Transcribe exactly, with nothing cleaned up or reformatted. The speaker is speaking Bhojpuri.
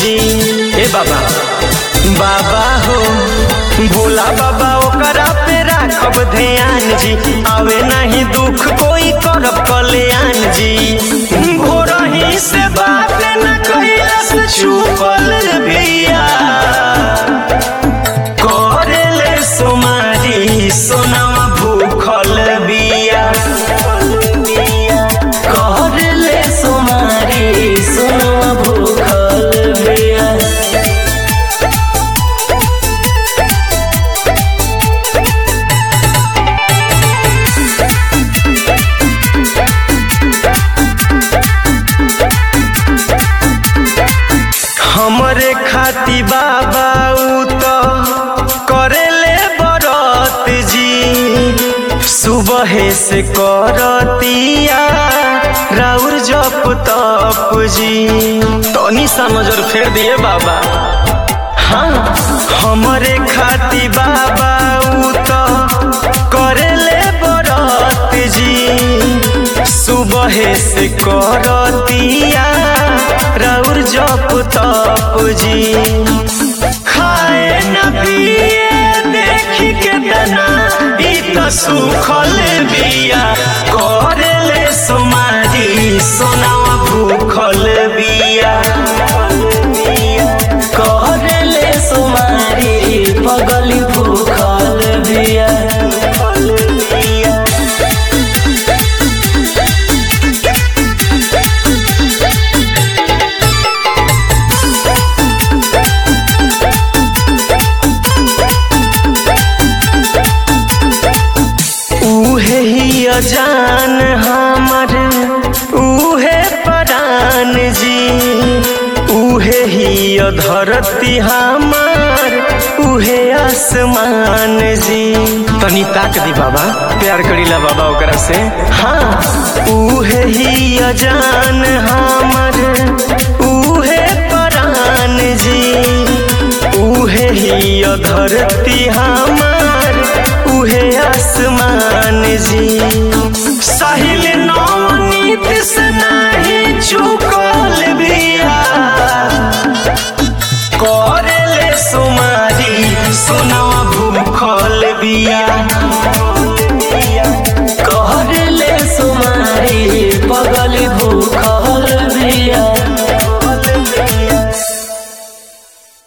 जी। ए बाबा बाबा हो भोला बाबा ओकरा पे राखब ध्यान जी। आवे नहीं दुख कोई करब कल्याण जी। भोरही से बात न कैलस छुपल बिया। करेले सोमारी सोनावा भूखल बिया। करेले सोमारी सोनावा भूखल बिया। हमरे खाती बाबा उ तो करेले बरत जी। सुबह से करतिया राउर जप तप जी। तनी सा नजर फेर दिए बाबा। हाँ हमरे खाती बाबा उ तो करेले बरत जी। सुबह से करतिया राउर जप तप जी। खाए न पिए देखी के तना ई तो सुखल बिया। करेले सोमारी सोनावा भूखल बिया। करेले सोमारी पगली भूखल बिया। जान हमर उहे परान जी। उहे ही धरती हमर उहे आसमान जी। तनी ताक दी बाबा प्यार करीला बाबा ओकरा से। हाँ उहे ही जान हमर उहे परान जी। उहे ही धरती हमर उहे आसमान जी। साहिल नौनीत से नहीं चुकल बिया। करेले सोमारी सोनावा भूखल बिया।